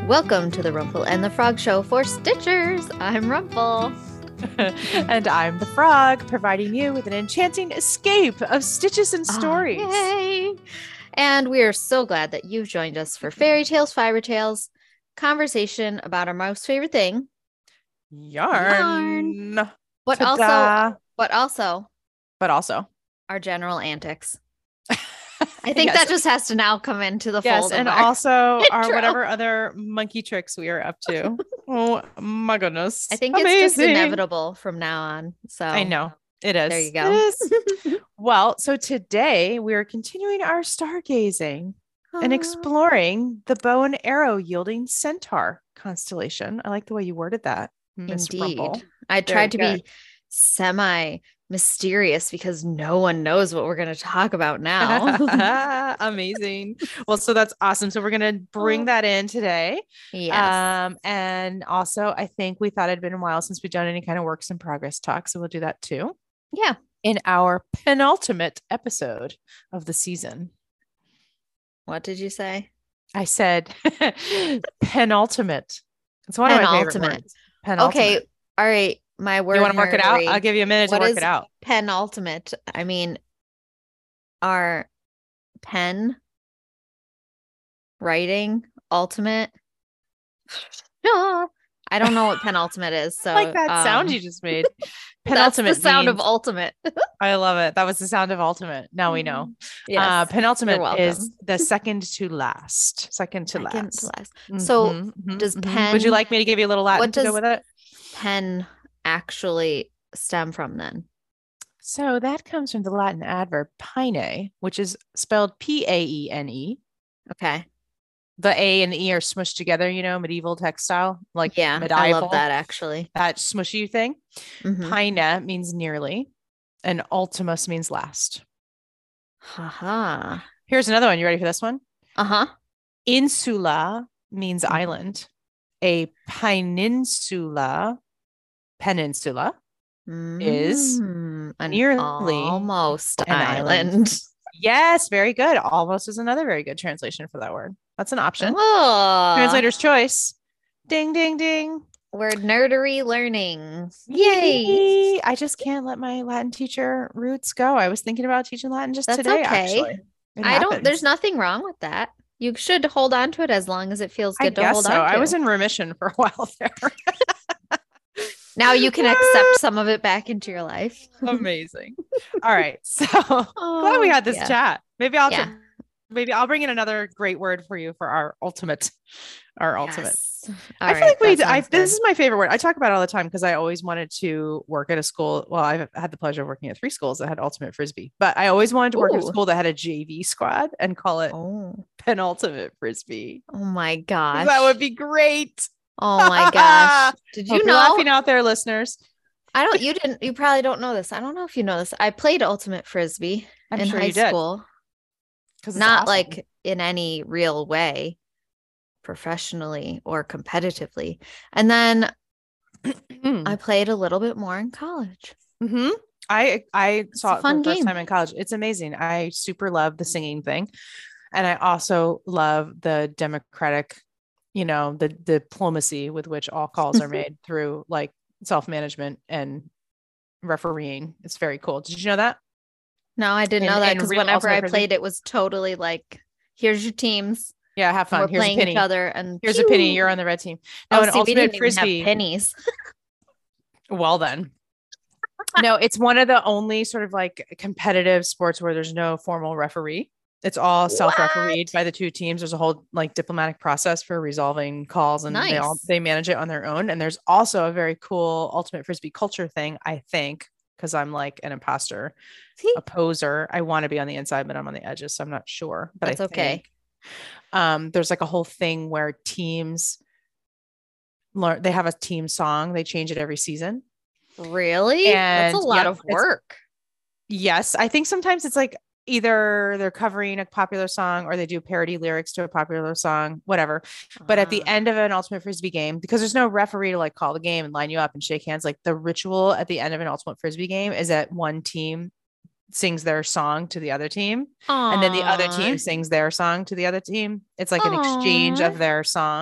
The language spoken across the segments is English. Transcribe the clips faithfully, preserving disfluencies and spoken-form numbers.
Welcome to the Rumple and the Frog Show for Stitchers. I'm Rumple. And I'm the Frog, providing you with an enchanting escape of stitches and stories. Oh, yay. And we are so glad that you've joined us for Fairy Tales, Fiber Tales, conversation about our most favorite thing, yarn. yarn. But Ta-da. also, but also, but also our general antics. I think yes. that just has to now come into the yes, fold. and of our also our intro. whatever other monkey tricks we are up to. Oh my goodness! I think Amazing. it's just inevitable from now on. So I know it is. There you go. It is. Well, so today we are continuing our stargazing and exploring the bow and arrow yielding centaur constellation. I like the way you worded that, Miss Indeed. Rumple. I tried to Very be semi mysterious because no one knows what we're going to talk about now. Amazing. Well, so that's awesome. So we're going to bring that in today. Yes. Um, and also I think we thought it'd been a while since we've done any kind of works in progress talk. So we'll do that too. Yeah. In our penultimate episode of the season. What did you say? I said penultimate. It's one of my favorite words. Penultimate. Okay. All right. My word. You want to work it out? I'll give you a minute what to work is it out. Penultimate. I mean, our pen writing ultimate. I don't know what penultimate is. So I like that um, sound you just made. Penultimate. That's the sound means, of ultimate. I love it. That was the sound of ultimate. Now we know. Yes. Uh, penultimate is the second to last. Second to second last. To last. So mm-hmm, mm-hmm, does mm-hmm. pen? Would you like me to give you a little Latin what to go with it? Pen actually stem from then? So that comes from the Latin adverb paene, which is spelled P A E N E. Okay. The A and the E are smushed together, you know, medieval textile, like yeah, medieval. I love that actually. That smushy thing. Mm-hmm. Paene means nearly, and ultimus means last. Haha. Uh-huh. Here's another one. You ready for this one? Uh-huh. Insula means mm-hmm. island. A peninsula, peninsula mm, is an nearly almost an island. island. Yes, very good. Almost is another very good translation for that word. That's an option. Oh. Translator's choice. Ding, ding, ding. We're nerdery learning. Yay. Yay. I just can't let my Latin teacher roots go. I was thinking about teaching Latin just That's today, okay. actually. It I happens. don't, there's nothing wrong with that. You should hold on to it as long as it feels good I to guess hold so. on to. I was in remission for a while there. Now you can accept some of it back into your life. Amazing. All right. So oh, glad we had this yeah. chat. Maybe I'll, yeah. tr- maybe I'll bring in another great word for you for our ultimate, our yes. ultimate. All I right, feel like we, I, good. this is my favorite word. I talk about it all the time because I always wanted to work at a school. Well, I've had the pleasure of working at three schools that had ultimate Frisbee, but I always wanted to work Ooh. at a school that had a J V squad and call it oh. penultimate Frisbee. Oh my gosh. That would be great. Oh my gosh. Did you Hope know? You're laughing out there, listeners. I don't, you didn't, you probably don't know this. I don't know if you know this. I played ultimate Frisbee I'm in sure high you did. school. Not awesome. Like in any real way, professionally or competitively. And then I played a little bit more in college. Mm-hmm. I I it's saw it for the game. first time in college. It's amazing. I super love the singing thing. And I also love the democratic, you know, the diplomacy with which all calls are made through like self-management and refereeing. It's very cool. Did you know that? No, I didn't in, know that because whenever I Frisbee? played, it was totally like, here's your teams. Yeah, have fun. We're Here's playing a penny. each other, and here's pew! a penny. You're on the red team. No, oh, an see, ultimate we didn't Frisbee. Even have pennies. Well, then. No, it's one of the only sort of like competitive sports where there's no formal referee. It's all self-refereed by the two teams. There's a whole like diplomatic process for resolving calls, and nice. they all they manage it on their own. And there's also a very cool ultimate Frisbee culture thing, I think, because I'm like an imposter, a poser. I want to be on the inside, but I'm on the edges, so I'm not sure. But that's I okay. Think, um, there's like a whole thing where teams learn. They have a team song. They change it every season. Really? And that's a lot yep, of work. Yes, I think sometimes it's like either they're covering a popular song or they do parody lyrics to a popular song, whatever. Uh, but at the end of an ultimate Frisbee game, because there's no referee to like call the game and line you up and shake hands, like the ritual at the end of an ultimate Frisbee game is that one team sings their song to the other team. Aww. And then the other team sings their song to the other team. It's like Aww. An exchange of their song.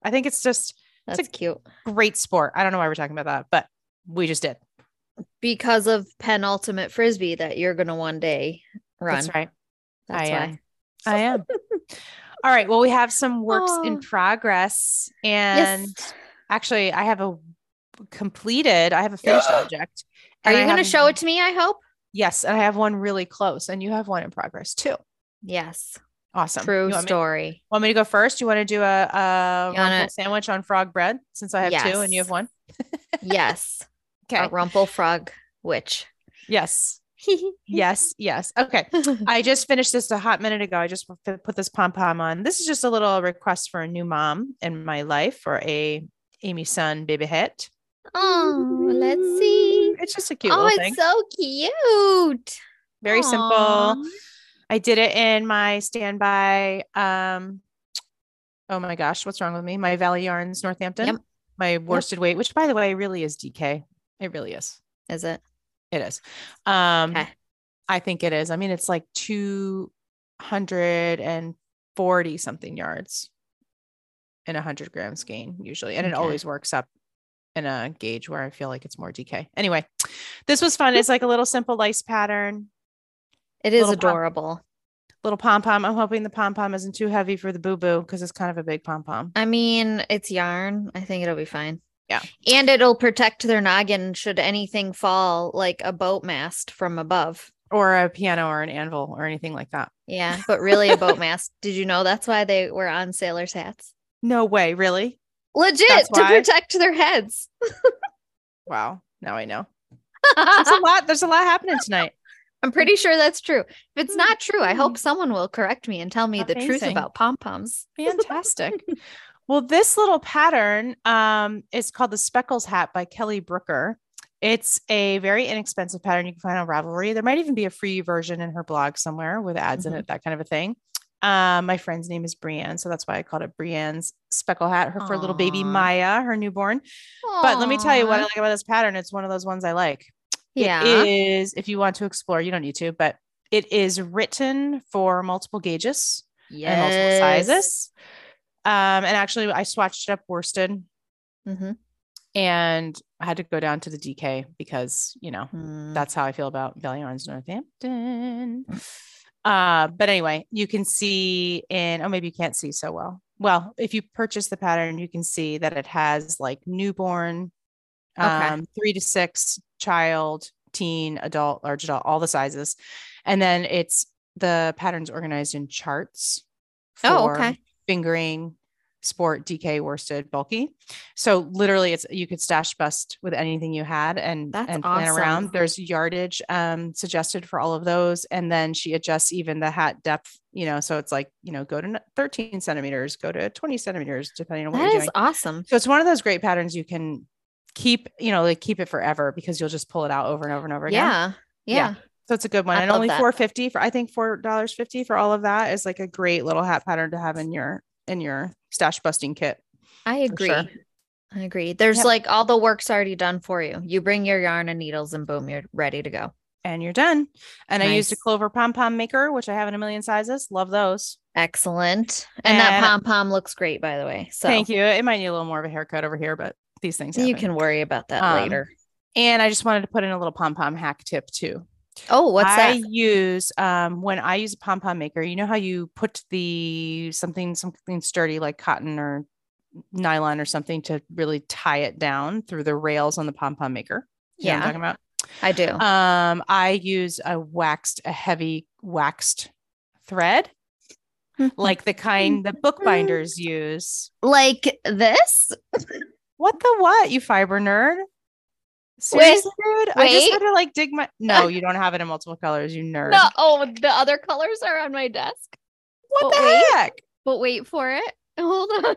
I think it's just, That's it's a cute. great sport. I don't know why we're talking about that, but we just did. Because of penultimate frisbee that you're going to one day run. That's right. That's I why. am. I am. All right. Well, we have some works Oh. in progress, and Yes. actually I have a completed, I have a finished object. Are and you I going to have- show it to me, I hope? Yes. And I have one really close, and you have one in progress too. Yes. Awesome. True You want me- story. Want me to go first? You want to do a, a You wanna- rumple sandwich on frog bread since I have two and you Yes. have one? Yes. Okay. A rumple frog witch. Yes. Yes. Yes. Okay. I just finished this a hot minute ago. I just put put this pom pom on. This is just a little request for a new mom in my life, for a Amy Sun baby hat. Oh, let's see. It's just a cute Oh, little it's thing. so cute. Very Aw. simple. I did it in my standby. Um, oh my gosh, what's wrong with me? My Valley Yarns Northampton. Yep. My worsted weight, which by the way really is D K. It really is. Is it? It is. Um, Okay. I think it is. I mean, it's like two hundred forty something yards in a hundred grams gain usually. And it Okay. always works up in a gauge where I feel like it's more D K. Anyway, this was fun. It's like a little simple lace pattern, It is Little pom- adorable. little pom-pom. I'm hoping the pom-pom isn't too heavy for the boo-boo because it's kind of a big pom-pom. I mean, it's yarn. I think it'll be fine. Yeah. And it'll protect their noggin should anything fall, like a boat mast from above. Or a piano or an anvil or anything like that. Yeah, but really a boat mast. Did you know that's why they were on sailors' hats? No way, really? Legit, That's to why? protect their heads. Wow. Now I know. There's a lot. There's a lot happening tonight. I'm pretty sure that's true. If it's not true, I hope someone will correct me and tell me the truth Amazing. about pom-poms. Fantastic. Well, this little pattern um, is called the Speckles Hat by Kelly Brooker. It's a very inexpensive pattern you can find on Ravelry. There might even be a free version in her blog somewhere with ads in Mhm. it, that kind of a thing. Um, my friend's name is Brienne, so that's why I called it Brienne's Speckle Hat. Her for little baby Aw. Maya, her newborn. But let me tell you what I like about this pattern. It's one of those ones I like. Yeah. It is, if you want to explore, you don't need to, but it is written for multiple gauges and multiple Yes. sizes. Um, and actually, I swatched it up worsted, Mhm. and I had to go down to the D K because, you know, Mm. that's how I feel about Valley Yarns Northampton. Uh, but anyway, you can see in, oh, maybe you can't see so well. Well, if you purchase the pattern, you can see that it has like newborn, Okay. um, three to six, child, teen, adult, large adult, all the sizes. And then it's the patterns organized in charts for Oh, okay. fingering, sport, D K, worsted, bulky. So literally it's, you could stash bust with anything you had and, That's and plan awesome. around. There's yardage um, suggested for all of those. And then she adjusts even the hat depth, you know, so it's like, you know, go to thirteen centimeters, go to twenty centimeters, depending on what That you're is doing. awesome. So it's one of those great patterns you can keep, you know, like keep it forever because you'll just pull it out over and over and over again. Yeah. Yeah. So it's a good one. I And love only that. four fifty for, I think four dollars fifty for all of that is like a great little hat pattern to have in your, in your stash busting kit. I for agree. sure. I agree. There's Yep. like all the work's already done for you. You bring your yarn and needles and boom, you're ready to go. And you're done. And I used a Nice. Clover pom pom maker, which I have in a million sizes. Love those. Excellent. And, that And- pom pom looks great, by the way. So Thank you. It might need a little more of a haircut over here, but these things you happen. can worry about that Um, later. And I just wanted to put in a little pom pom hack tip too. Oh, what's I that? use um when I use a pom pom maker, you know how you put the something something sturdy like cotton or nylon or something to really tie it down through the rails on the pom pom maker. You know what I'm Yeah. talking about? I do. Um, I use a waxed, a heavy waxed thread, like the kind that bookbinders use. Like this? What the what, you fiber nerd? Seriously, dude? I just wait. had to like dig my. No, you don't have it in multiple colors, you nerd. No, oh, the other colors are on my desk. What but the wait. heck? But wait for it. Hold on.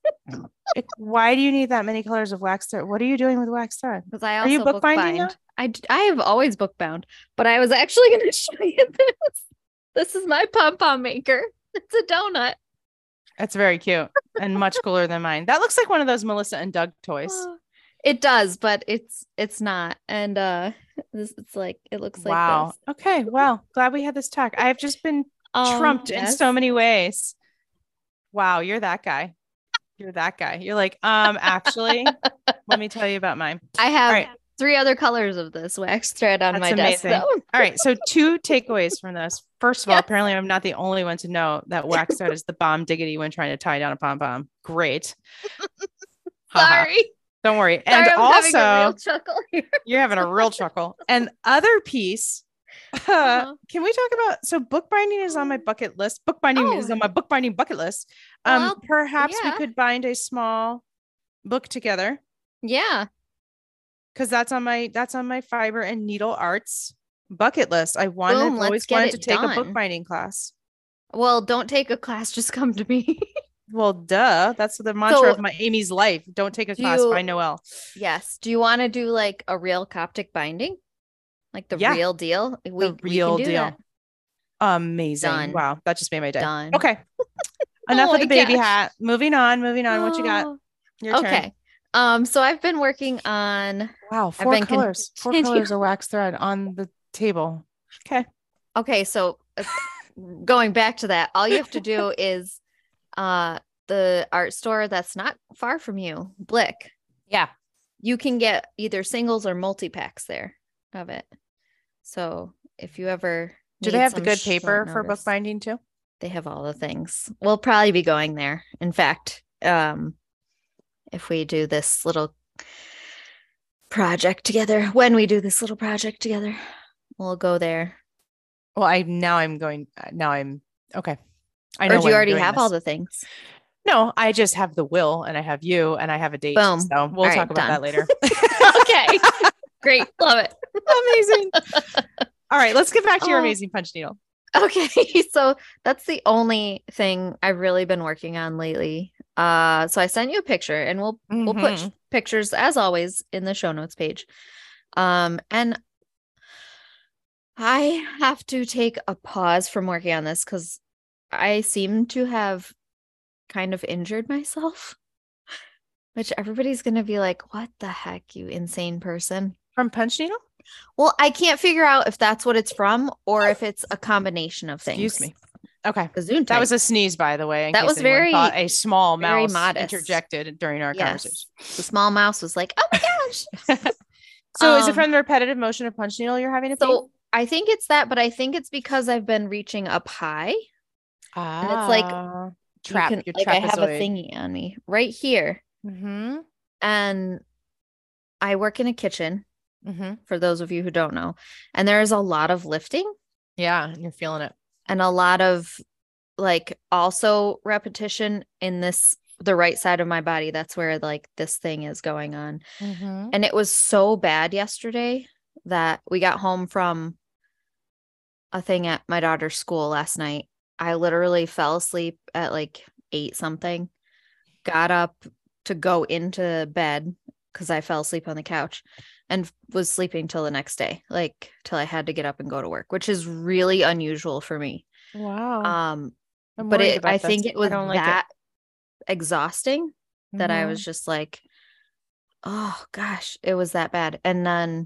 It- why do you need that many colors of wax thread? What are you doing with wax thread? Because I Are also you bookbinding now? bookbind. I, d- I have always bookbound, but I was actually going to show you this. This is my pom pom maker. It's a donut. It's very cute and much cooler than mine. That looks like one of those Melissa and Doug toys. Oh, it does, but it's it's not. And uh, this it's like it looks like Wow. this. Okay. Well, glad we had this talk. I've just been Um, trumped in yes. so many ways. Wow, you're that guy. You're that guy. You're like, um, actually, let me tell you about mine. I have All right. three other colors of this wax thread on That's my amazing. desk. Though. All right. So two takeaways from this. First of yes. all, apparently I'm not the only one to know that wax thread is the bomb diggity when trying to tie down a pom pom. Great. Sorry. Don't worry. Sorry, and I'm also, having a real chuckle here. You're having a real chuckle. And other piece, uh, uh-huh. can we talk about? So bookbinding is on my bucket list. Bookbinding oh. is on my bookbinding bucket list. Um, well, perhaps yeah. we could bind a small book together. Yeah. Because that's on my that's on my fiber and needle arts bucket list. I wanted Boom, always wanted to take done. a bookbinding class. Well, don't take a class, just come to me. Well, duh. That's the mantra so, of my Amy's life. Don't take a class you, by Noelle. Yes. Do you want to do like a real Coptic binding? Like the yeah. real deal? We, the real we deal. That. Amazing. Done. Wow. That just made my day. Done. Okay. Enough oh of the baby gosh. hat. Moving on. Moving on. What you got? Your okay. turn. Um, so I've been working on wow, four colors. Four colors of wax thread on the table. Okay. Okay, so uh, going back to that, all you have to do is uh the art store that's not far from you, Blick. Yeah. You can get either singles or multi-packs there of it. So if you ever do they have the good paper for bookbinding too? They have all the things. We'll probably be going there. In fact, um if we do this little project together, when we do this little project together, we'll go there. Well, I now I'm going. Now I'm okay. I know. Or do you already have this. all the things? No, I just have the will, and I have you, and I have a date. Boom. So we'll all talk right, about done. that later. Okay. Great. Love it. Amazing. All right, let's get back to your oh. amazing punch needle. Okay, so that's the only thing I've really been working on lately. Uh, so I sent you a picture, and we'll mm-hmm. we'll put sh- pictures as always in the show notes page. Um, and I have to take a pause from working on this because I seem to have kind of injured myself, which everybody's gonna be like, "What the heck, you insane person?" From punch needle? Well, I can't figure out if that's what it's from or if it's a combination of things. Excuse me. Okay. Gesundheit. That was a sneeze, by the way. That was very a small mouse modest. interjected during our yes. conversation. The small mouse was like, "Oh my gosh." So um, is it Um, from the repetitive motion of punch needle you're having to So pain? I think it's that, but I think it's because I've been reaching up high. Ah, and it's like trap. You can, Your like I have a trapezoid. thingy on me right here, Mm-hmm. and I work in a kitchen. Mm-hmm. For those of you who don't know, and there is a lot of lifting. Yeah, and you're feeling it, and a lot of like also repetition in this the right side of my body. That's where like this thing is going on. Mm-hmm. And it was so bad yesterday that we got home from a thing at my daughter's school last night. I literally fell asleep at like eight something, got up to go into bed because I fell asleep on the couch and was sleeping till the next day, like till I had to get up and go to work, which is really unusual for me. Wow. Um, I'm but worried it, about I this. think it was I don't like that exhausting that I Mhm. was just like, oh gosh, it was that bad. And then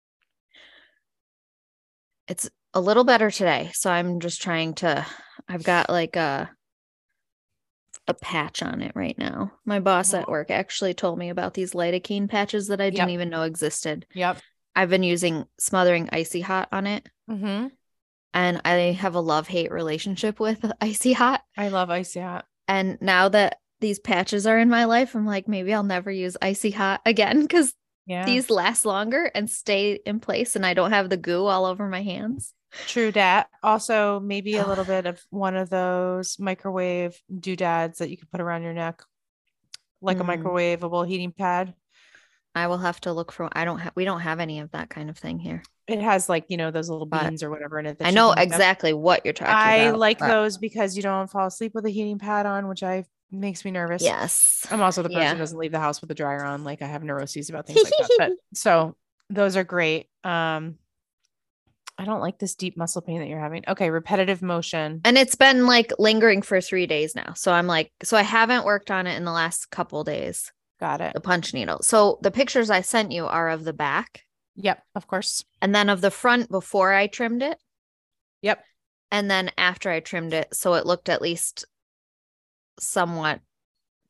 it's a little better today. So I'm just trying to, I've got like a, a patch on it right now. My boss at work actually told me about these lidocaine patches that I didn't Yep. even know existed. Yep. I've been using Smothering Icy Hot on it. Mm-hmm. And I have a love-hate relationship with Icy Hot. I love Icy Hot. And now that these patches are in my life, I'm like, maybe I'll never use Icy Hot again because Yeah. these last longer and stay in place and I don't have the goo all over my hands. True dat. Also, maybe a little bit of one of those microwave doodads that you can put around your neck, like a Mm. microwavable heating pad. I will have to look for, I don't have, we don't have any of that kind of thing here. It has like, you know, those little But beans or whatever in it. that I you know can stuff. exactly what you're talking I about. like but- those because you don't fall asleep with a heating pad on, which I makes me nervous. Yes. I'm also the person Yeah. who doesn't leave the house with the dryer on. Like I have neuroses about things like that. But so those are great. Um, I don't like this deep muscle pain that you're having. Okay, repetitive motion. And it's been like lingering for three days now. So I'm like, so I haven't worked on it in the last couple days. Got it. The punch needle. So the pictures I sent you are of the back. Yep, of course. And then of the front before I trimmed it. Yep. And then after I trimmed it. So it looked at least somewhat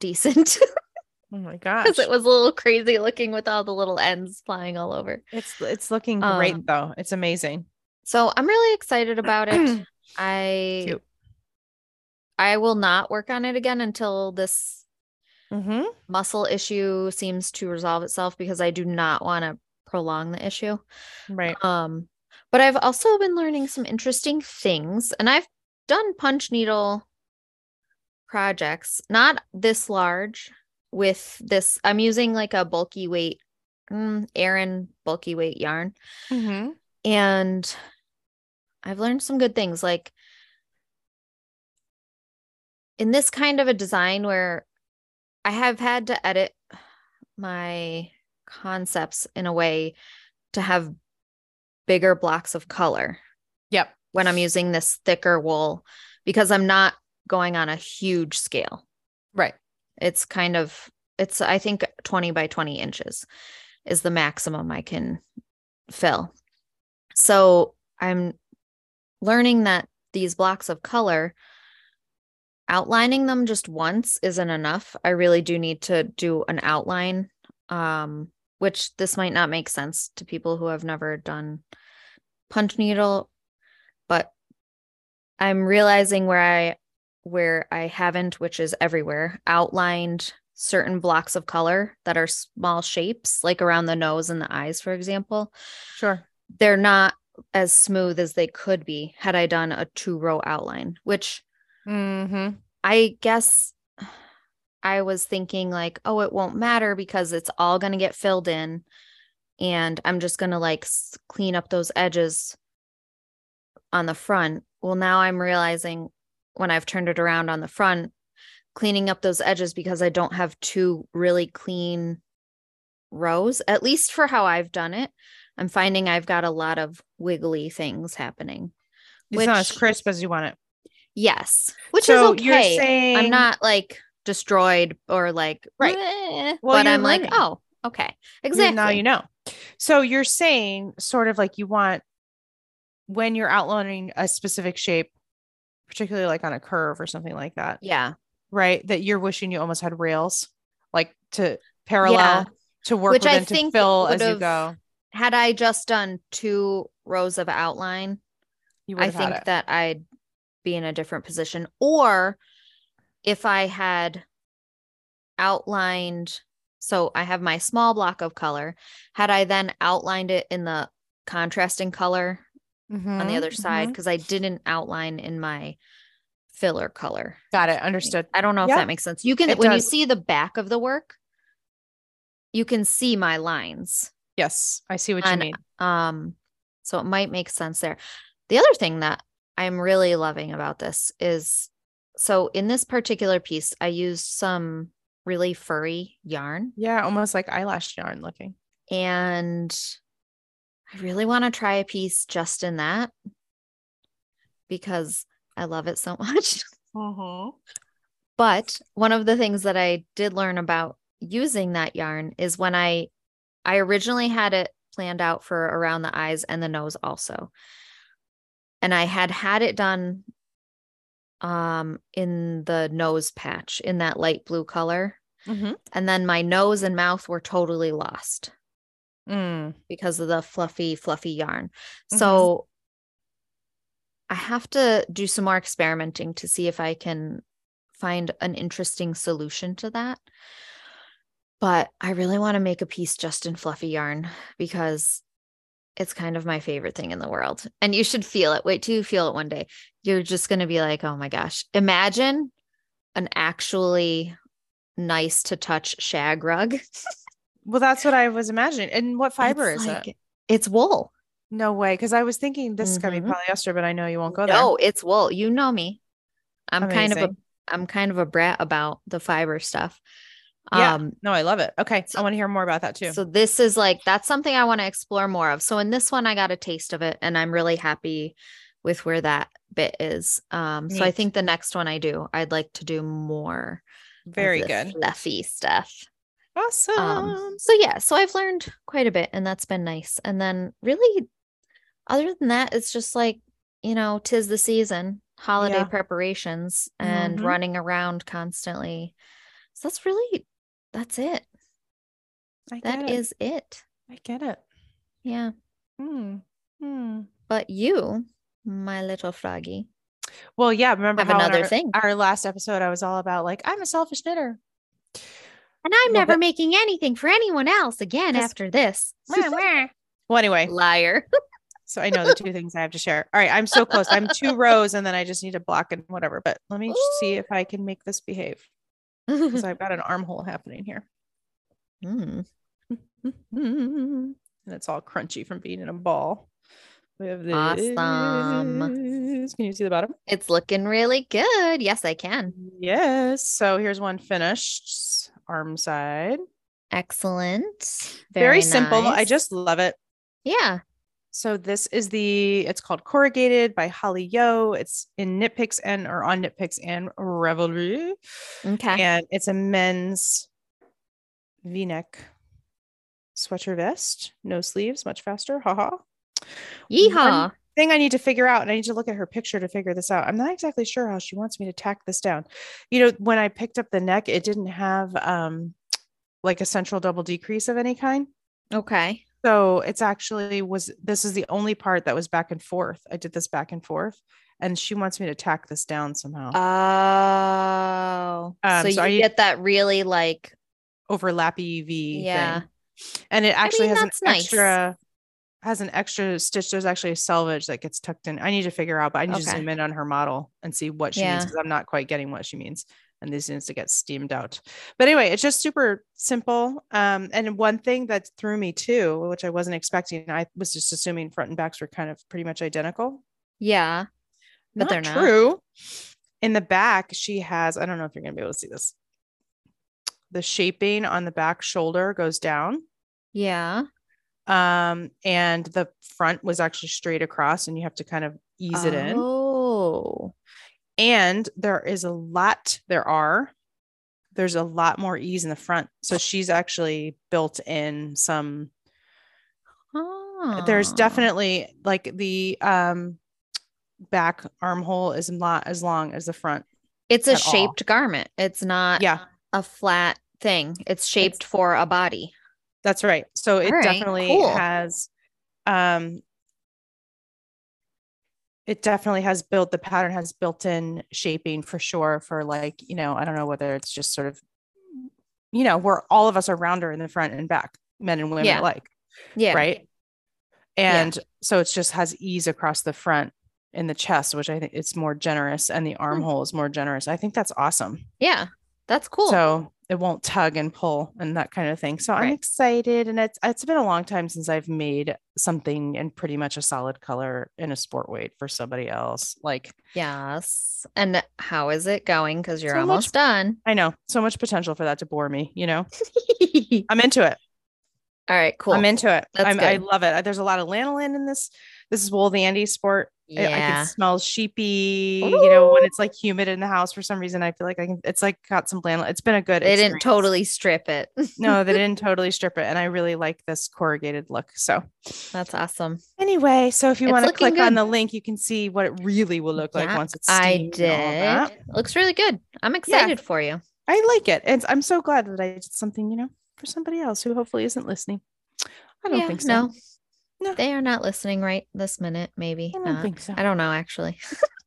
decent. Oh my Because gosh. it was a little crazy looking with all the little ends flying all over. It's it's looking great Um, though. It's amazing. so I'm really excited about it. I Cute. I will not work on it again until this Mm-hmm. muscle issue seems to resolve itself because I do not want to prolong the issue. Right. Um, but I've also been learning some interesting things, and I've done punch needle projects, not this large with this. I'm using like a bulky weight, mm, Aran bulky weight yarn, Mm-hmm. and I've learned some good things. Like in this kind of a design where I have had to edit my concepts in a way to have bigger blocks of color Yep. when I'm using this thicker wool because I'm not going on a huge scale. Right. It's kind of, it's, I think twenty by twenty inches is the maximum I can fill. So I'm learning that these blocks of color, outlining them just once isn't enough. I really do need to do an outline, um, which this might not make sense to people who have never done punch needle, but I'm realizing where I where I haven't, which is everywhere, outlined certain blocks of color that are small shapes, like around the nose and the eyes, for example. Sure. They're not as smooth as they could be had I done a two row outline, which Mm-hmm. I guess I was thinking like, oh, it won't matter because it's all going to get filled in and I'm just going to like clean up those edges on the front. Well, now I'm realizing when I've turned it around on the front, cleaning up those edges because I don't have two really clean rows, at least for how I've done it. I'm finding I've got a lot of wiggly things happening. It's which, not as crisp as you want it. Yes, which So is okay. you're saying I'm not like destroyed or like, right. Eh, Well, but I'm learning. like, oh, okay. Exactly. You're, now you know. So you're saying sort of like you want when you're outlining a specific shape, particularly like on a curve or something like that. Yeah. Right. That you're wishing you almost had rails like to parallel Yeah. to work Which with I and to think fill as you would've- go. Had I just done two rows of outline, You would I have had think it. that I'd be in a different position. Or if I had outlined, so I have my small block of color, had I then outlined it in the contrasting color Mm-hmm, on the other side, mm-hmm. because I didn't outline in my filler color. Got it. Understood. I don't know Yep. if that makes sense. You can, It when does. you see the back of the work, you can see my lines. Yes, I see what and, you mean. Um, so it might make sense there. The other thing that I'm really loving about this is, so in this particular piece, I used some really furry yarn. Yeah, almost like eyelash yarn looking. And I really want to try a piece just in that because I love it so much. Mm-hmm. But one of the things that I did learn about using that yarn is when I I originally had it planned out for around the eyes and the nose also. And I had had it done um, in the nose patch in that light blue color. Mm-hmm. And then my nose and mouth were totally lost Mm. because of the fluffy, fluffy yarn. Mm-hmm. So I have to do some more experimenting to see if I can find an interesting solution to that. But I really want to make a piece just in fluffy yarn because it's kind of my favorite thing in the world. And you should feel it. Wait till you feel it one day. You're just going to be like, oh my gosh. Imagine an actually nice to touch shag rug. Well, that's what I was imagining. And what fiber It's is like, it? It's wool. No way. Because I was thinking this is gonna be Mhm. polyester, but I know you won't go there. No, it's wool. You know me. I'm kind of a Amazing. I'm kind of a brat about the fiber stuff. Yeah. Um, No, I love it. Okay. so- I want to hear more about that too. So this is like, that's something I want to explore more of. So in this one, I got a taste of it and I'm really happy with where that bit is. Um, so I Neat. think the next one I do, I'd like to do more of Very the good. fluffy stuff. Awesome. Um, so yeah, so I've learned quite a bit and that's been nice. And then really, other than that, it's just like, you know, 'tis the season, holiday Yeah. preparations and Mhm. running around constantly So that's really, that's it. I get That it. is it. I get it. Yeah. Hmm. Hmm. But you, my little froggy, Well, yeah. Remember have how in another our, thing. our last episode, I was all about like, I'm a selfish knitter. And I'm Well, never that, making anything for anyone else again 'cause- after this. well, anyway, Liar. so I know the two things I have to share. All right. I'm so close. I'm two rows and then I just need to block and whatever. But let me see if I can make this behave because I've got an armhole happening here. Mm. And it's all crunchy from being in a ball. We have this. Awesome. Can you see the bottom? It's looking really good. Yes, I can. Yes. So here's one finished arm side. Excellent. Very, Very simple. nice. I just love it. Yeah. So this is the, it's called Corrugated by Holly Yo. It's in Knit Picks and, or on Knit Picks and Revelry. Okay. And it's a men's V-neck sweater vest, no sleeves, much faster. Haha. Yeehaw. One thing I need to figure out, and I need to look at her picture to figure this out. I'm not exactly sure how she wants me to tack this down. You know, when I picked up the neck, it didn't have um like a central double decrease of any kind. Okay. So it's actually was this is the only part that was back and forth. I did this back and forth, and she wants me to tack this down somehow. Oh. Um, so so you I get that really like overlappy V yeah. thing. And it actually I mean, has an that's nice. extra has an extra stitch. There's actually a selvage that gets tucked in. I need to figure out, but I need to Okay. zoom in on her model and see what she Yeah. means because I'm not quite getting what she means. And this needs to get steamed out. But anyway, it's just super simple. Um, and one thing that threw me too, which I wasn't expecting, I was just assuming front and backs were kind of pretty much identical. Yeah. But Not they're true. not. In the back, she has, I don't know if you're going to be able to see this. The shaping on the back shoulder goes down. Yeah. Um, and the front was actually straight across, and you have to kind of ease oh. it in. Oh. And there is a lot, there are, there's a lot more ease in the front. So she's actually built in some, Oh. there's definitely like the um back armhole is not as long as the front. It's a at all. shaped garment. It's not Yeah. a flat thing. It's shaped It's- for a body. That's right. So it All right, definitely cool. has um it definitely has built the pattern has built-in shaping for sure for like, you know, I don't know whether it's just sort of, you know, where all of us are rounder in the front and back, men and women Yeah. alike. Yeah. Right. And so it's just has ease across the front in the chest, which I think it's more generous, and the armhole is more generous. I think that's awesome. Yeah. That's cool. So it won't tug and pull and that kind of thing. So I'm Right. excited. And it's it's been a long time since I've made something in pretty much a solid color in a sport weight for somebody else. Like, Yes. And how is it going? Because you're So much- almost done. I know so much potential for that to bore me, you know. I'm into it. All right, cool. I'm into it. That's I'm, I good. love it. There's a lot of lanolin in this. This is Wool the Andy Sport. I- I, Yeah. can smell sheepy, you know, when it's like humid in the house for some reason. I feel like I can, it's like got some lanolin. It's been a good They didn't experience. totally strip it. No, they didn't totally strip it. And I really like this corrugated look. So That's awesome. anyway, so if you It's want to looking click on good. the link, you can see what it really will look like Yeah, once it's I steamed and all that. did. Looks really good. I'm excited for you. I like it. And I'm so glad that I did something, you know, for somebody else who hopefully isn't listening. I don't Yeah, think so. No. No. They are not listening right this minute. Maybe I don't not. think so. I don't know, actually.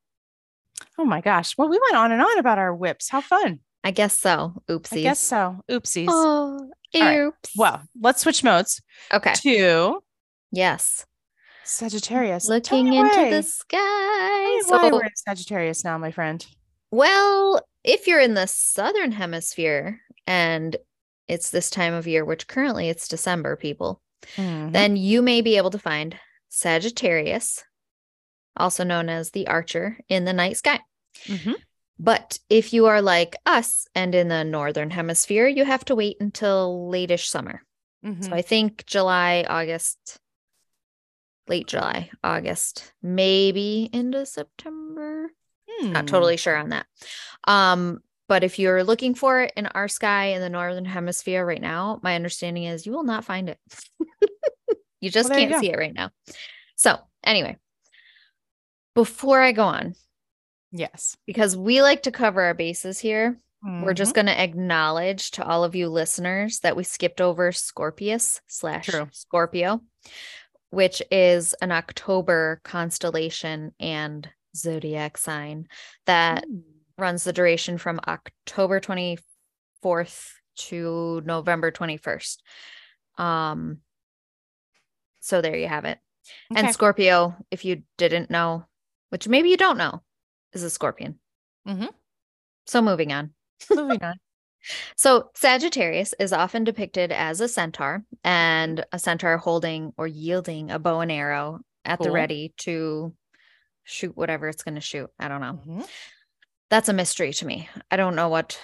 Oh my gosh. Well, we went on and on about our whips. How fun. I guess so. Oopsies. I guess so. Oopsies. Oh, All right. oops. Well, let's switch modes Okay. to Yes. Sagittarius. Tell Looking me into why. the Tell sky. me why So, we're in Sagittarius now, my friend. well, if you're in the southern hemisphere and it's this time of year, which currently it's December, people, Mhm. then you may be able to find Sagittarius, also known as the Archer, in the night sky. Mhm. But if you are like us and in the northern hemisphere, you have to wait until late-ish summer. Mhm. So I think July, August, late July, August, maybe into September. Not Hmm. totally sure on that. Um, but if you're looking for it in our sky in the northern hemisphere right now, my understanding is you will not find it. You just Well, there you can't go. see it right now. So anyway, before I go on, Yes. because we like to cover our bases here, we're just Mhm. going to acknowledge to all of you listeners that we skipped over Scorpius slash True. Scorpio, which is an October constellation and zodiac sign that Mm. runs the duration from October twenty-fourth to November twenty-first. Um, so there you have it. And Okay. Scorpio, if you didn't know, which maybe you don't know, is a scorpion. Mhm. So moving on. Moving on. So Sagittarius is often depicted as a centaur, and a centaur holding or yielding a bow and arrow at the Cool. ready to shoot whatever it's going to shoot. I don't know. Mhm. That's a mystery to me. I don't know what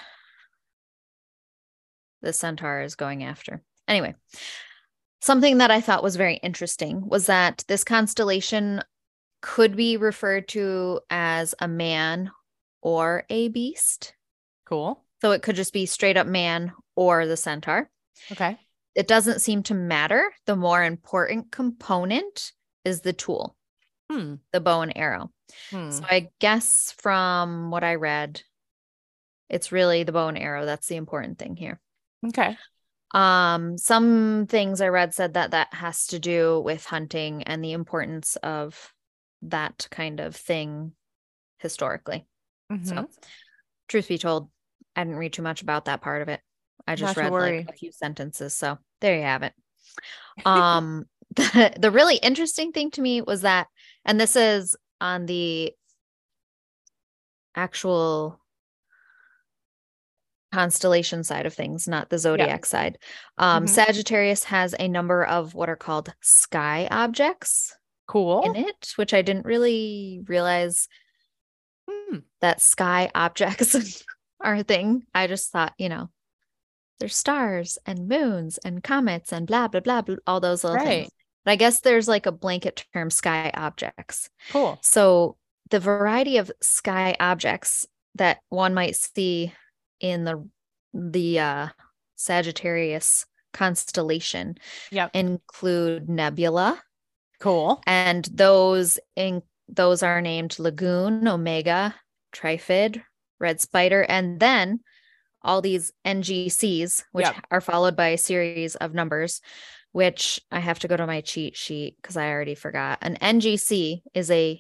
the centaur is going after. Anyway, something that I thought was very interesting was that this constellation could be referred to as a man or a beast. Cool. So it could just be straight up man or the centaur. Okay. It doesn't seem to matter. The more important component is the tool, Hmm. the bow and arrow. Hmm. So I guess from what I read, it's really the bow and arrow. That's the important thing here. Okay. Um, some things I read said that that has to do with hunting and the importance of that kind of thing historically. Mhm. So, truth be told, I didn't read too much about that part of it. I just Not to read worry. like a few sentences. So there you have it. Um, the, the really interesting thing to me was that, and this is on the actual constellation side of things, not the zodiac side. Um, Mhm. Sagittarius has a number of what are called sky objects Cool. in it, which I didn't really realize Hmm. that sky objects are a thing. I just thought, you know, there's stars and moons and comets and blah, blah, blah, blah, all those little Right. things. But I guess there's like a blanket term, sky objects. Cool. So the variety of sky objects that one might see in the the uh, Sagittarius constellation Yep. include nebula, Cool. and those in those are named Lagoon, Omega, Trifid, Red Spider, and then all these N G Cs, which Yep. are followed by a series of numbers, which I have to go to my cheat sheet because I already forgot. An N G C is a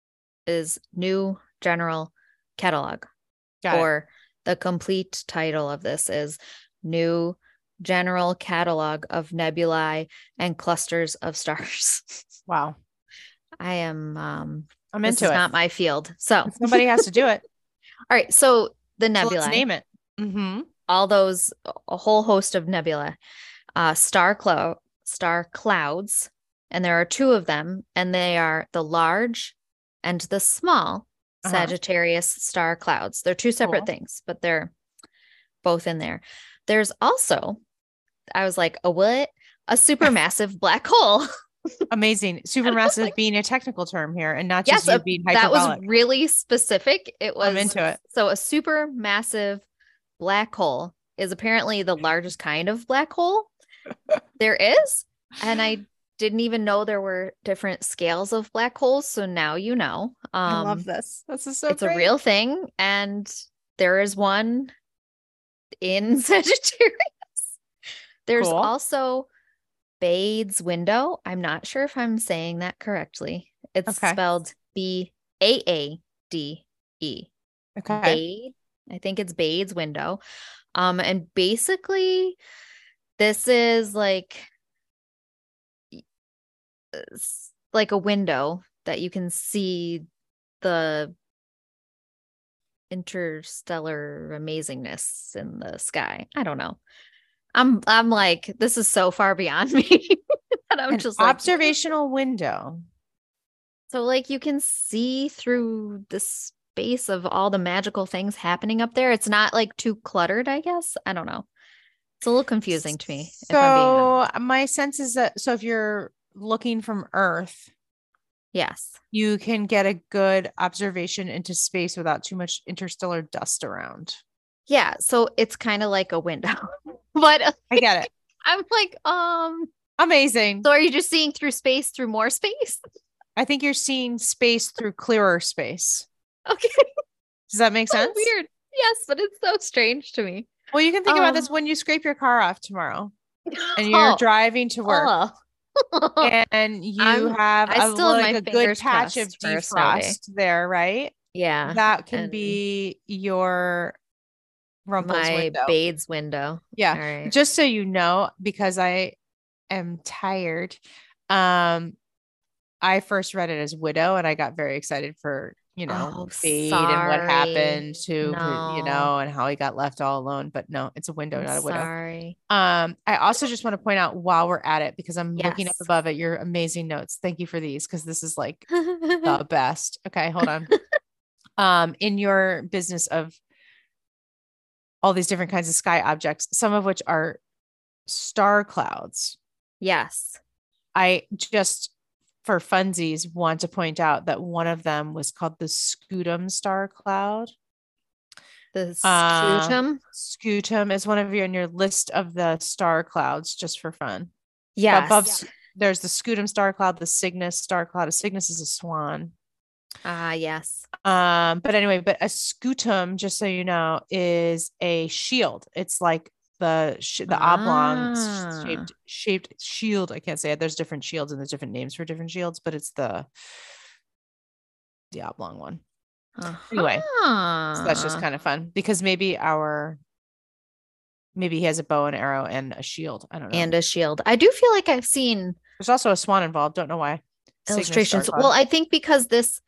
is New General Catalog, Got it. or the complete title of this is New General Catalog of Nebulae and Clusters of Stars. Wow. I am um I'm this into is it. not my field. So Somebody has to do it. all right, so the So nebulae, let's name it. Mm-hmm. all those, a whole host of nebula, uh, star cloud, star clouds, and there are two of them, and they are the large and the small Uh-huh. Sagittarius star clouds. They're two separate Cool. things, but they're both in there. There's also, I was like, a what? A supermassive black hole. Amazing. Supermassive like- being a technical term here and not Yes, just you a- being that was hyperbolic. really specific. It was I'm into it. So a super massive black hole is apparently the largest kind of black hole there is. And I didn't even know there were different scales of black holes. So now you know. Um, I love this. This is so it's great. a real thing. And there is one in Sagittarius. There's Cool. also Bade's window. I'm not sure if I'm saying that correctly. It's Okay. spelled B A A D E. Okay. Bade. I think it's Bade's window. Um, and basically, this is like it's like a window that you can see the interstellar amazingness in the sky. I don't know. I'm I'm like, this is so far beyond me that I'm An just like, observational window. so like you can see through the space of all the magical things happening up there. It's not like too cluttered, I guess. I don't know. It's a little confusing to me. if I'm being honest. So my sense is that so if you're looking from Earth, Yes. you can get a good observation into space without too much interstellar dust around. Yeah. So it's kind of like a window. But I get it. I'm like, um, Amazing. so are you just seeing through space through more space? I think you're seeing space through clearer space. Okay. Does that make So sense? weird. Yes, but it's so strange to me. Well, you can think about Um, this when you scrape your car off tomorrow and you're oh, driving to work oh. and you I'm have I a still have like my a good fingers patch of crossed for a snow day. defrost there, right? Yeah. That can And be your Rumple's my window. Bade's window. Yeah. All right. Just so you know, because I am tired. Um, I first read it as widow and I got very excited for, you know, Oh, Bade and what sorry. happened to, you No. know, and how he got left all alone. But no, it's a window, I'm not a widow. sorry. Um, I also just want to point out while we're at it, because I'm looking up Yes. above at your amazing notes. Thank you for these, because this is like the best. Okay, hold on. Um, in your business of all these different kinds of sky objects, some of which are star clouds. Yes. I just, for funsies, want to point out that one of them was called the Scutum star cloud. The Uh, scutum. Scutum is one of your in your list of the star clouds, just for fun. Yes. Above, there's the Scutum star cloud, the Cygnus star cloud. A Cygnus is a swan. Ah, yes. Um, but anyway, but a scutum, just so you know, is a shield. It's like the sh- the oblong Ah. shaped shaped shield. I can't say it. There's different shields and there's different names for different shields, but it's the the oblong one. Uh-huh. Anyway, so that's just kind of fun because maybe our maybe he has a bow and arrow and a shield. I don't know. And a shield. I do feel like I've seen There's also a swan involved. Don't know why. illustrations. Well, I think because this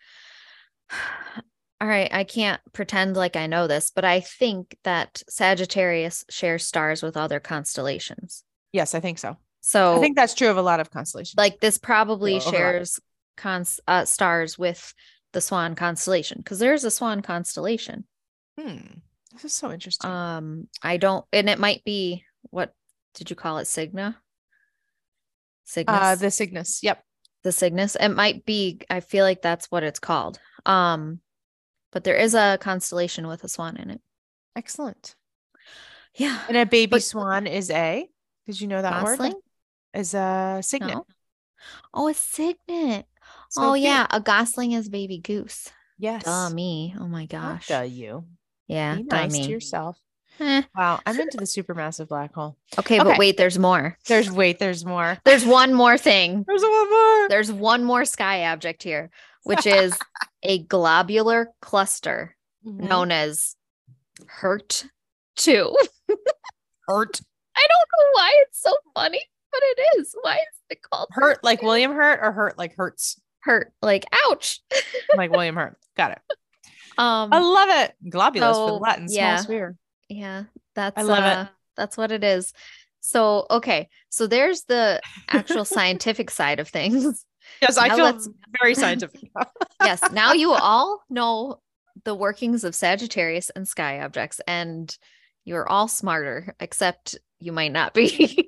all right, I can't pretend like I know this, but I think that Sagittarius shares stars with other constellations. Yes, I think so. So I think that's true of a lot of constellations. like this probably Well, shares cons uh, stars with the Swan constellation because there's a Swan constellation. Hmm. This is so interesting. Um, I don't, and it might be, what did you call it? Cygna? Cygnus? Uh, the Cygnus. Yep. The Cygnus. It might be, I feel like that's what it's called. Um, but there is a constellation with a swan in it. Excellent. Yeah. And a baby but, swan is a, did you know that Gosling? word? Is a cygnet. No? Oh, a cygnet. So oh, cute. yeah. A gosling is baby goose. Yes. Duh me. Oh my gosh. Duh you. Yeah. Be nice me. to yourself. Eh. Wow. I'm into the supermassive black hole. Okay, okay, but wait, there's more. There's wait, there's more. There's one more thing. There's one more. There's one more sky object here, which is a globular cluster mm-hmm. known as Hurt two. Hurt. I don't know why it's so funny, but it is. Why is it called Hurt? Hurt like William Hurt or Hurt like Hurts? Hurt like ouch. Like William Hurt. Got it. Um, I love it. Globulus so, for the Latin yeah, small sphere. Yeah, that's I love uh, it. That's what it is. So, okay. So there's the actual scientific side of things. Yes, now I feel very scientific. Yes. Now you all know the workings of Sagittarius and sky objects, and you're all smarter, except you might not be.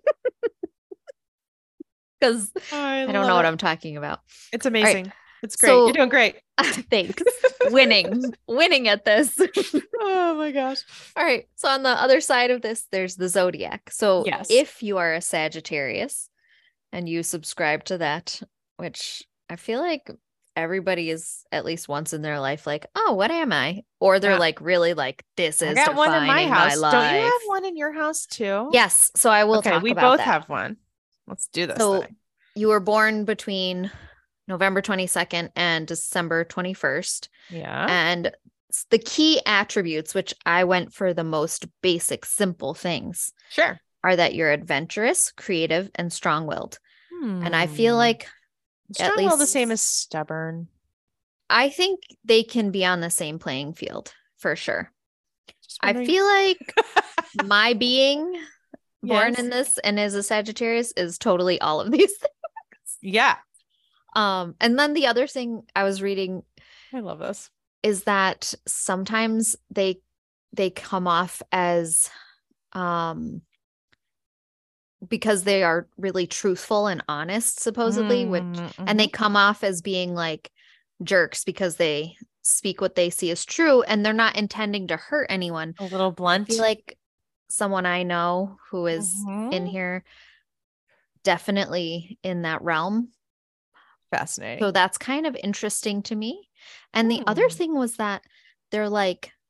Because I, I don't know it. what I'm talking about. It's amazing. Right. It's great. So, You're doing great. Thanks. Winning. Winning at this. Oh my gosh. All right. So on the other side of this, there's the zodiac. So yes. if you are a Sagittarius and you subscribe to that, which I feel like everybody is at least once in their life like, oh, what am I? Or they're yeah. like really like, this is I got one in my house. My Don't you have one in your house too? Yes. So I will okay, talk we about both that. have one. Let's do this. So thing. You were born between November twenty-second and December twenty-first. Yeah. And the key attributes, which I went for the most basic, simple things. Sure. Are that you're adventurous, creative, and strong-willed. Hmm. And I feel like strong-willed least, the same as stubborn. I think they can be on the same playing field for sure. I feel like my being born yes. in this and as a Sagittarius is totally all of these things. Yeah. Um, and then the other thing I was reading, I love this, is that sometimes they they come off as um because they are really truthful and honest, supposedly, mm, which mm-hmm. and they come off as being like jerks because they speak what they see as true and they're not intending to hurt anyone. A little blunt. I feel like someone I know who is mm-hmm. in here definitely in that realm. Fascinating. So that's kind of interesting to me. And the hmm. other thing was that they're like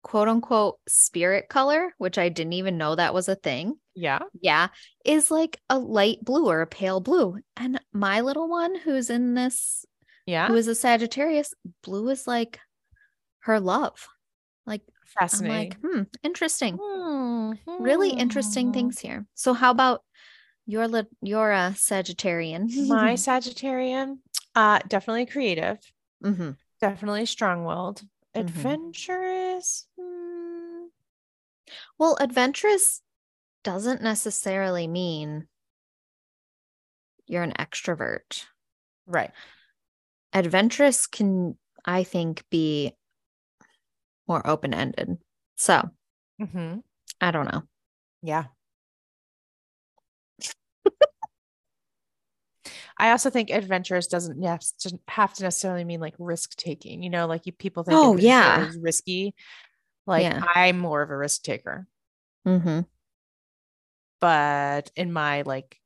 quote unquote spirit color, which I didn't even know that was a thing. Yeah. Yeah, is like a light blue or a pale blue. And my little one who's in this, Yeah. who is a Sagittarius, blue is like her love. Like, I'm like, Fascinating. hmm, interesting. Mm-hmm. Really interesting things here. So how about your lit your uh, Sagittarian? My Sagittarian, uh, definitely creative, hmm definitely strong-willed, hmm adventurous. Mm, Well, adventurous doesn't necessarily mean you're an extrovert. right. Adventurous can, I think, be more open-ended. So Mm-hmm. I don't know. Yeah. I also think adventurous doesn't have to have to necessarily mean like risk taking. You know, like you people think Oh adventure yeah. is risky. Like Yeah. I'm more of a risk taker, hmm but in my like,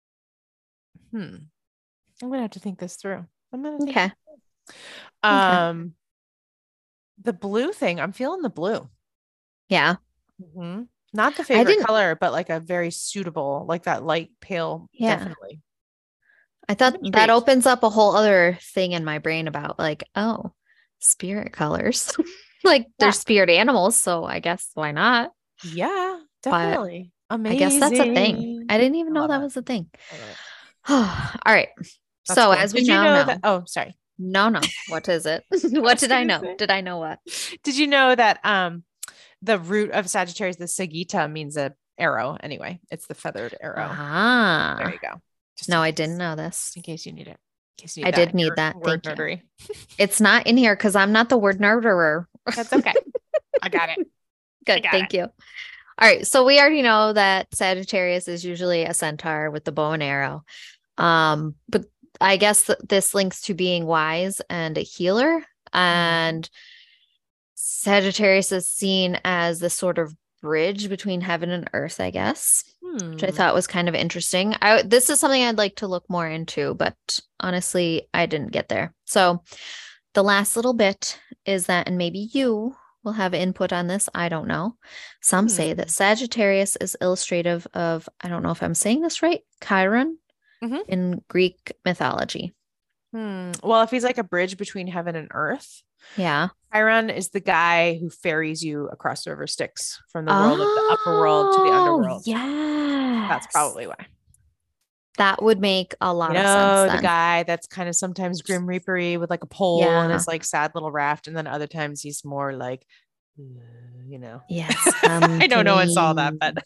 hmm, I'm gonna have to think this through. I'm gonna think. Okay. Okay. Um, the blue thing, I'm feeling the blue. Yeah. hmm Not the I favorite didn't, color, but like a very suitable, like that light pale, yeah. definitely. I I'm thought that intrigued. opens up a whole other thing in my brain about like, oh, spirit colors. Like they're Yeah. spirit animals, so I guess why not? Yeah, But definitely. I guess that's a thing. Amazing. I didn't even I know love that it. was a thing. I love it. All right. That's So cool. as we Did you now know that? know, Oh, sorry. no, no. What is it? I What was did I gonna know? say. Did I know what? Did you know that um the root of Sagittarius, the Sagita, means a arrow anyway. It's the feathered arrow. There Ah, you go. Just in no, I case. didn't know Just this. in case you need it. In case you I need that did in need your that. word Thank you. nerdery. It's not in here because I'm not the word nerderer. That's okay. I got it. I Good. got it. Thank you. All right. So we already know that Sagittarius is usually a centaur with the bow and arrow. Um, but I guess th- this links to being wise and a healer. Mhm. And Sagittarius is seen as the sort of bridge between heaven and earth, I guess, which I Hmm. thought was kind of interesting. I this is something I'd like to look more into, but honestly, I didn't get there. So the last little bit is that, and maybe you will have input on this, I don't know. Some say that Hmm. Sagittarius is illustrative of, I don't know if I'm saying this right, Chiron hmm in Greek mythology. Hmm. Well, if he's like a bridge between heaven and earth, Yeah. Chiron is the guy who ferries you across the river Styx from the world of the upper world to the Oh, underworld. That's yes. probably why. That would make a You lot of sense know, the then. guy that's kind of sometimes grim reapery with like a pole and Yeah. his like sad little raft, and then other times he's more like, uh, you know, Yes, come I to know no one saw me. that, but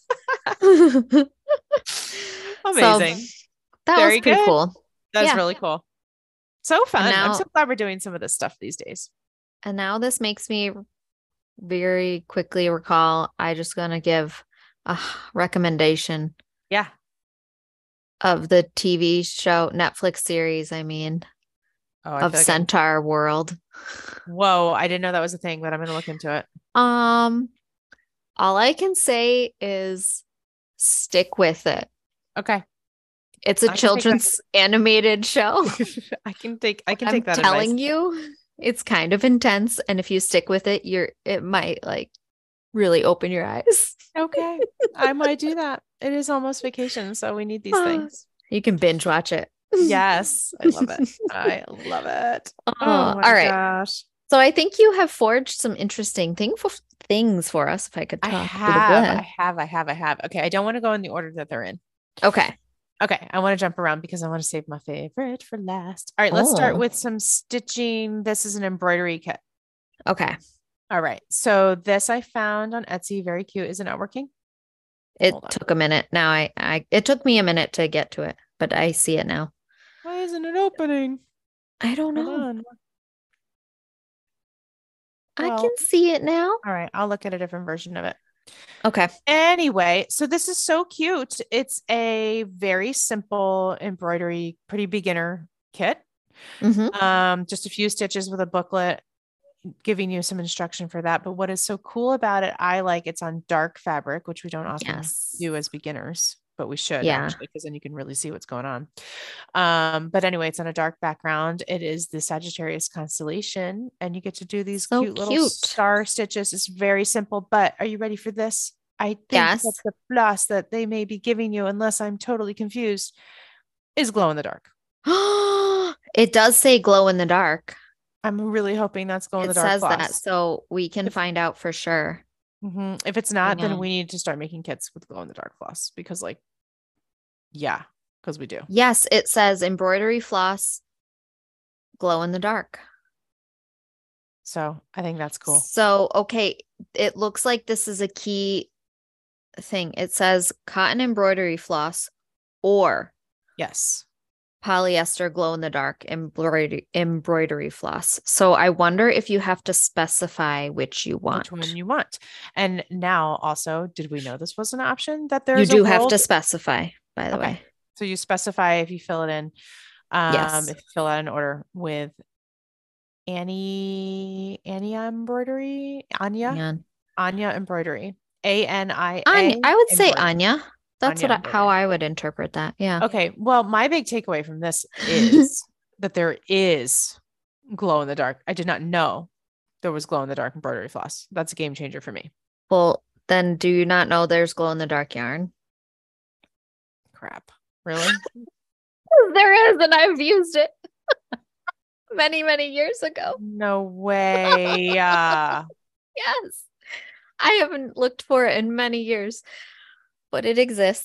So amazing. that was Very pretty good. cool. That's Yeah. really cool. So And fun. I'm so now glad we're doing some of this stuff these days. and now this makes me very quickly recall I just gonna give a recommendation Yeah. of the T V show Netflix series, I mean, Oh, I of feel like I'm, Centaur World. whoa, I didn't know that was a thing, but I'm going to look into it. Um, all I can say is stick with it. Okay. It's a I can take that. children's animated show. I can take, I can I'm take that advice. telling you, it's kind of intense, and if you stick with it, you're it might like really open your eyes. Okay. I might do that. It is almost vacation, so we need these things. You can binge watch it. Yes, I love it. I love it. Oh, Oh all my right. gosh. So I think you have forged some interesting thing for things for us, if I could I talk. Blah, blah, have, blah. I have, I have, I have. Okay, I don't want to go in the order that they're in. Okay. Okay, I want to jump around because I want to save my favorite for last. All right, let's start Oh, with some stitching. This is an embroidery kit. okay. All right, so this I found on Etsy. Very cute. Is it not working? It Hold on. took a minute. Now I, I, it took me a minute to get to it, but I see it now. Why isn't it opening? I don't Hold know. on. I can Well, see it now. all right, I'll look at a different version of it. Okay. Anyway, so this is so cute. It's a very simple embroidery, pretty beginner kit. Mm-hmm. Um, just a few stitches with a booklet giving you some instruction for that. But what is so cool about it, I like it's on dark fabric, which we don't often Yes. do as beginners, but we should Yeah. actually, because then you can really see what's going on. Um, but anyway, it's on a dark background. It is the Sagittarius constellation, and you get to do these So cute little cute. star stitches. It's very simple, but are you ready for this? I think Yes. that the plus that they may be giving you, unless I'm totally confused, is glow in the dark. It does say glow in the dark. I'm really hoping that's glow in the It dark says floss. that, so we can If- find out for sure. Mhm. If it's not, Hang then on. we need to start making kits with glow in the dark floss, because like, yeah, because we do. Yes, it says embroidery floss, glow in the dark. So I think that's cool. So, okay, it looks like this is a key thing. It says cotton embroidery floss or Yes. polyester glow in the dark embroidery embroidery floss. So I wonder if you have to specify which you want. Which one you want. And now also, did we know this was an option that You there's do a have world? to specify, by the Okay. way. So you specify if you fill it in. Um, Yes. if you fill out an order with Annie, Annie embroidery, Anya, Yeah. Anya embroidery, A N I Anya, A. I would say embroidery. Anya. That's Anya what I, how I would interpret that. Yeah. Okay. Well, my big takeaway from this is that there is glow in the dark. I did not know there was glow in the dark embroidery floss. That's a game changer for me. Well, then do you not know there's glow in the dark yarn? Crap. Really? There is, and I've used it many, many years ago. No way. Uh, Yes. I haven't looked for it in many years, but it exists.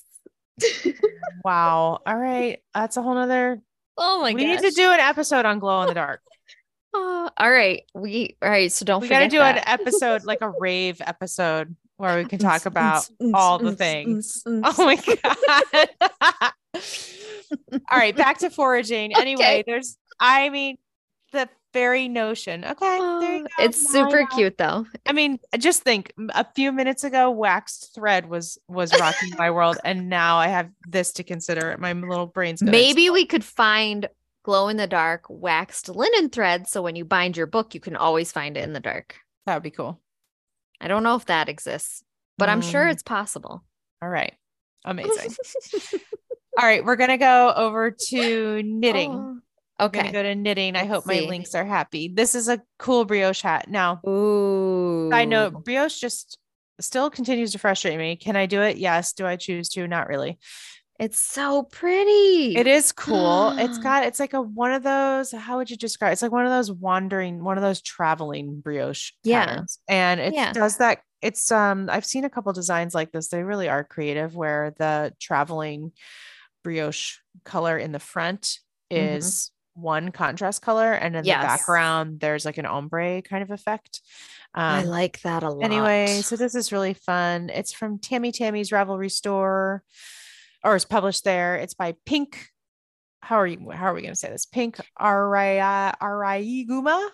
wow. All right. That's a whole nother. Oh my we gosh. need to do an episode on glow in the dark. Uh, all right. We all right. So don't We got to forget do that. an episode, like a rave episode, where we can talk about all the things. Oh my God. All right. Back to foraging. Anyway, Okay. there's, I mean, the very notion. Okay. There you go. It's Now I super know. cute though. I mean, just think a few minutes ago, waxed thread was was rocking my world, and now I have this to consider. My little brain's gonna Maybe explode. we could find glow in the dark waxed linen thread, so when you bind your book, you can always find it in the dark. That would be cool. I don't know if that exists, but I'm sure Mm. it's possible. All right, amazing. All right, we're gonna go over to knitting. Oh, We're okay. gonna go to knitting. I Let's hope my see. links are happy. This is a cool brioche hat. Now, Ooh. I know brioche just still continues to frustrate me. Can I do it? Yes. Do I choose to? Not really. It's so pretty. It is cool. It's got, it's like a one of those, how would you describe it? It's like one of those wandering, one of those traveling brioche Yeah. patterns. And it Yeah. does that. It's um, I've seen a couple designs like this. They really are creative, where the traveling brioche color in the front Mhm. is one contrast color, and in Yes. the background there's like an ombre kind of effect. I Um, like that a lot. Anyway, so this is really fun. It's from Tammy Tammy's Ravelry store, or it's published there. It's by Pink. How are you? How are we going to say this? Pink Arai Araiguma.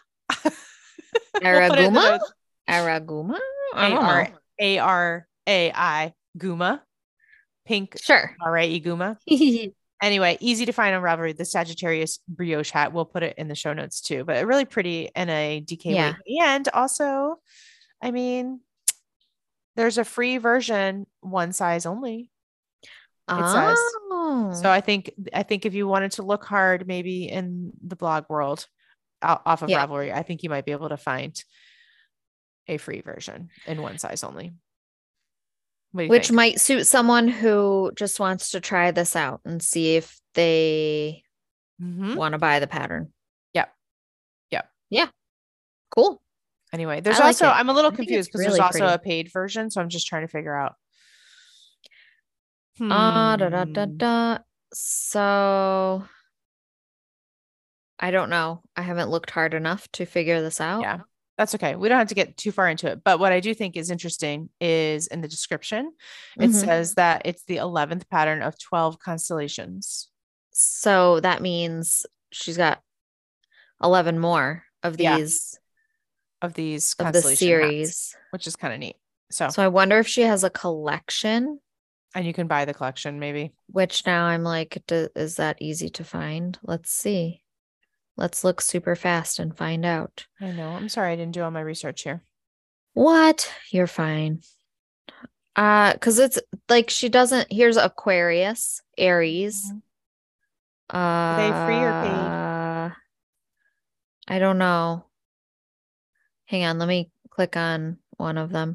Araguma? Araguma? I A don't R know. A R A I Guma. Pink Sure. Araiguma. Anyway, easy to find on Ravelry. The Sagittarius brioche hat. We'll put it in the show notes too, but really pretty in a D K Yeah. weight. And also, I mean, there's a free version, one size only. It says. Oh. So I think I think if you wanted to look hard, maybe in the blog world, out, off of Yeah. Ravelry, I think you might be able to find a free version in one size only. What do you Which think? might suit someone who just wants to try this out and see if they Mhm. want to buy the pattern. Yep. Yep. Yeah. Cool. Anyway, there's I like also, it. I'm a little I think confused it's because really there's also pretty. a paid version. So I'm just trying to figure out. Ah, da, da, da, Hmm. da. So I don't know. I haven't looked hard enough to figure this out. Yeah, that's okay. We don't have to get too far into it. But what I do think is interesting is in the description, it Mhm. says that it's the eleventh pattern of twelve constellations. So that means she's got eleven more of Yeah. these of these of the constellation hats, series. which is kind of neat. So, So I wonder if she has a collection, and you can buy the collection maybe. which now I'm like, d- is that easy to find? Let's see. Let's look super fast and find out. I know. I'm sorry I didn't do all my research here. What? You're fine. Uh, because it's like she doesn't, here's Aquarius, Aries. Mhm. Are they free or paid? Uh, I don't know. Hang on, let me click on one of them.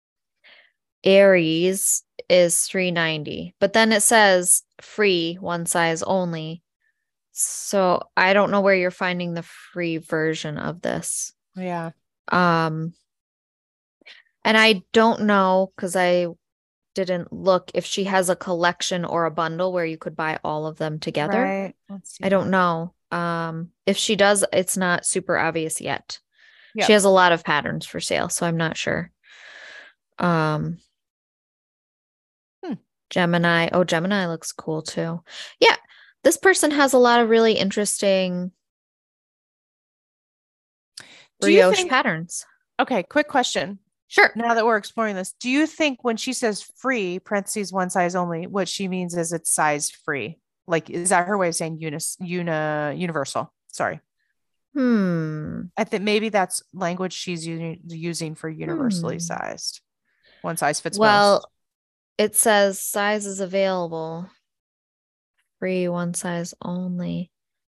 Aries is three ninety, but then it says free, one size only. So I don't know where you're finding the free version of this. Yeah. Um, and I don't know because I didn't look if she has a collection or a bundle where you could buy all of them together. Right. Let's see I don't that. know. Um, if she does, it's not super obvious yet. She Yep. has a lot of patterns for sale, so I'm not sure. Um, Hmm. Gemini. Oh, Gemini looks cool too. Yeah, this person has a lot of really interesting Do you brioche think, patterns. okay, quick question. Sure. Now that we're exploring this, do you think when she says free, parentheses, one size only, what she means is it's size free? Like, is that her way of saying unis, uni, universal? Sorry. Hmm. I think maybe that's language she's using, using for universally Hmm. sized. One size fits most. Well, it says sizes available. Free, one size only.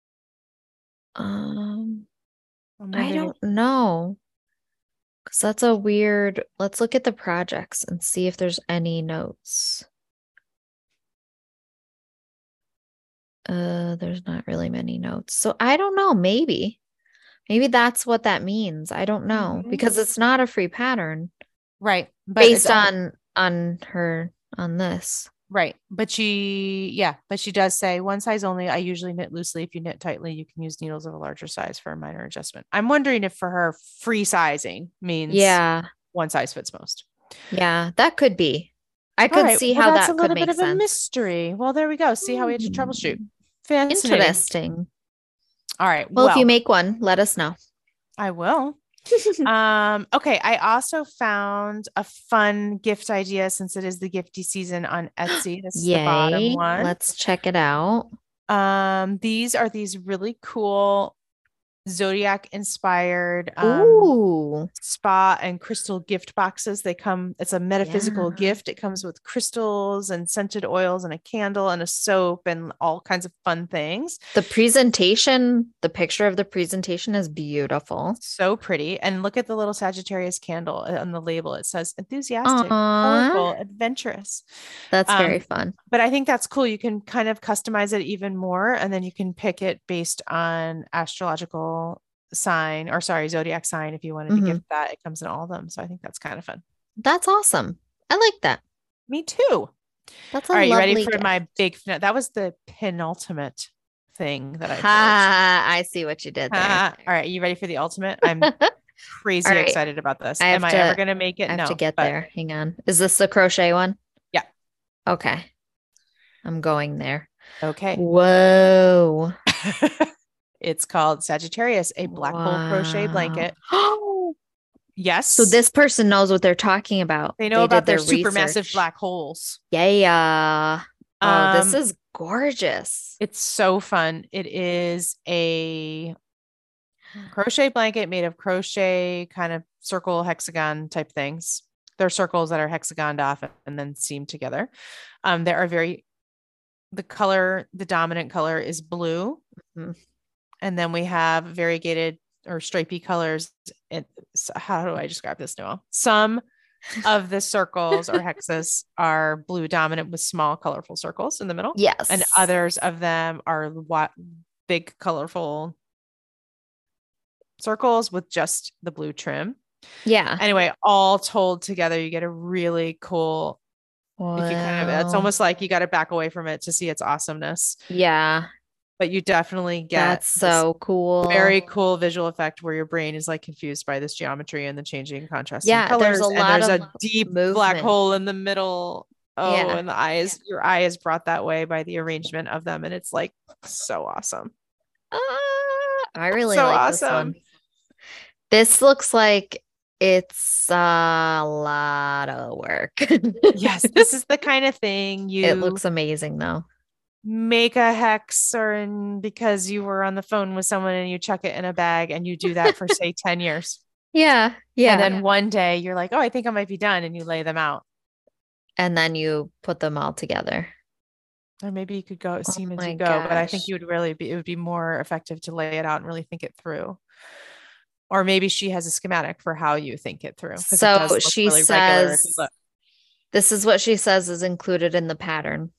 Um, I'm I wondering if, don't know. Because that's a weird. Let's look at the projects and see if there's any notes. Uh, there's not really many notes. So I don't know. Maybe. Maybe that's what that means. I don't know Mhm. because it's not a free pattern Right. But it's based all on on her on this. right. But she, yeah, but she does say one size only. I usually knit loosely. If you knit tightly, you can use needles of a larger size for a minor adjustment. I'm wondering if for her free sizing means Yeah. one size fits most. Yeah, that could be. I All could right. see Well, how that's a that could little bit make of a sense. mystery. Well, there we go. See how we had to troubleshoot. Hmm. Fascinating. Interesting. All right. Well, if you Well, make one, let us know. I will. Um, okay, I also found a fun gift idea since it is the gifty season on Etsy. This is the bottom Yay. one. Let's check it out. Um, these are these really cool zodiac inspired um Ooh. spa and crystal gift boxes. They come, it's a metaphysical Yeah. gift. It comes with crystals and scented oils and a candle and a soap and all kinds of fun things. The presentation, the picture of the presentation is beautiful. So pretty. And look at the little Sagittarius candle on the label. It says enthusiastic, Aww. colorful, adventurous. That's Um, very fun. but I think that's cool. You can kind of customize it even more, and then you can pick it based on astrological sign or sorry, zodiac sign. If you wanted to Hmm. gift that, it comes in all of them. So I think that's kind of fun. That's awesome. I like that. Me too. That's All a right, you ready lovely for gift. my big? That was the penultimate thing that I forged. Ha, I see what you did there. All right, you ready for the ultimate? I'm All crazy right. excited about this. I Am have I ever to going to make it? I have to No, get but there. Hang on. Is this the crochet one? yeah. Okay. I'm going there. Okay. Whoa. It's called Sagittarius, a black hole crochet Wow. blanket. So Yes, this person knows what they're talking about. they know They did about their their supermassive research. black holes. Yeah. Oh, this Um, is gorgeous. it's so fun. It is a crochet blanket made of crochet kind of circle hexagon type things. They're circles that are hexagoned off and then seamed together. Um, there are very the color, the dominant color is blue. Mhm. And then we have variegated or stripy colors. It, so how do I describe this, Noel? Some of the circles or hexes are blue dominant with small colorful circles in the middle. And Yes. others of them are what big colorful circles with just the blue trim. Yeah. Anyway, all told together, you get a really cool, if you kind of, it's Wow. almost like you got to back away from it to see its awesomeness, Yeah. but you definitely get That's this so cool. very cool visual effect where your brain is like confused by this geometry and the changing contrasting Yeah, there's a colors. And lot there's of a deep black movement. hole in the middle. Oh, Yeah. and the eyes, your eye is brought that way by the arrangement of them. And it's like so awesome. Ah, I really So like this awesome. one. This looks like it's a lot of work. Yes, this is the kind of thing It you looks amazing though. make a hex or in, because you were on the phone with someone and you chuck it in a bag and you do that for say ten years. Yeah, And yeah. then one day you're like, oh, I think I might be done. And you lay them out. and then you put them all together. Or maybe you could go Oh seam as you my go, but I think gosh. you would really be, it would be more effective to lay it out and really think it through. Or maybe she has a schematic for how you think it through because it does So look she really regular if you says, look. this is what she says is included in the pattern.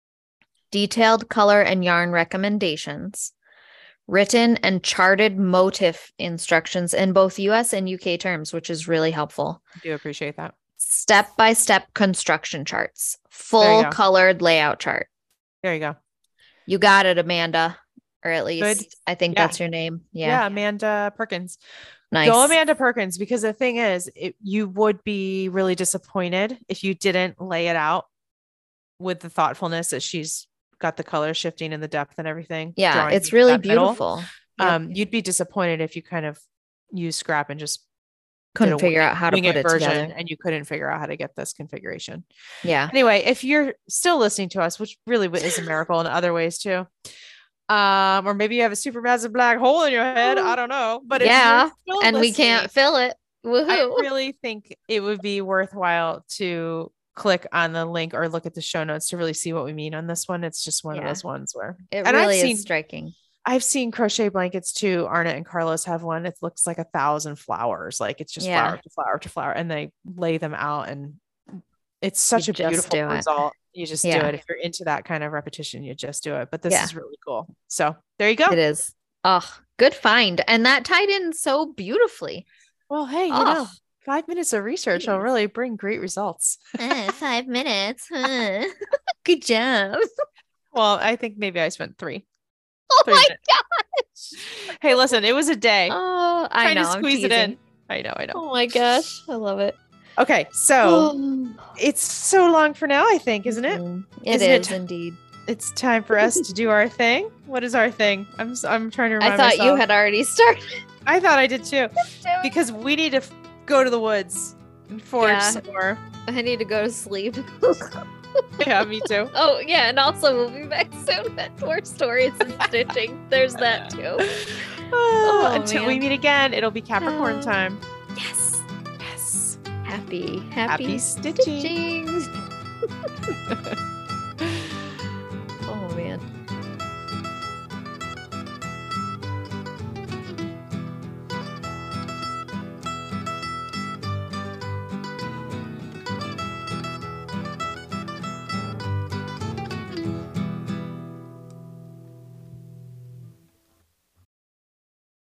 Detailed color and yarn recommendations, written and charted motif instructions in both U S and U K terms, which is really helpful. I do appreciate that. Step-by-step construction charts, There full you go. colored layout chart. There you go. You got it, Amanda. Or at least Good. I think Yeah. that's your name. Yeah. Yeah, Amanda Perkins. Nice. Go Amanda Perkins, because the thing is, it, you would be really disappointed if you didn't lay it out with the thoughtfulness that she's got the color shifting and the depth and everything. Yeah, drawing it's you to really that middle. beautiful. Yep. Um, you'd be disappointed if you kind of use scrap and just Couldn't did a figure wing, out how to wing put it it version together. and you couldn't figure out how to get this configuration. Yeah. Anyway, if you're still listening to us, which really is a miracle in other ways too, um, or maybe you have a super massive black hole in your head, I don't know. But yeah, if you're still and we listening, can't fill it. Woohoo. I really think it would be worthwhile to click on the link or look at the show notes to really see what we mean on this one. It's just one Yeah. of those ones where It and really I've seen, is striking. I've seen crochet blankets too. Arna and Carlos have one. It looks like a thousand flowers. Like it's just Yeah. flower to flower to flower. And they lay them out and it's such You a just beautiful do it. result. You just Yeah. do it. If you're into that kind of repetition, you just do it. But this Yeah. is really cool. So there you go. It is. Oh, good find. And that tied in so beautifully. Well, hey, you Oh. know, five minutes of research will Jeez. really bring great results. Eh, five minutes. Huh. Good job. Well, I think maybe I spent three. Oh Three my minutes. gosh. Hey, listen, it was a day. Oh, I Trying know. to I'm squeeze it in. teasing. I know, I know. Oh my gosh. I love it. Okay, so it's so long for now, I think, isn't it? Mhm. It Isn't it is t- indeed. It's time for us to do our thing. What is our thing? I'm s- I'm trying to I remind thought myself. you had already started. I thought I did too, doing- because we need to f- go to the woods and forge Yeah. some more. I need to go to sleep. Yeah, me too. Oh, yeah. And also, we'll be back soon back to our stories and stitching. There's that too. Oh, Oh, until we man. meet again, it'll be Capricorn Oh. time. Yes. Yes. Happy, happy, Happy stitching. stitching.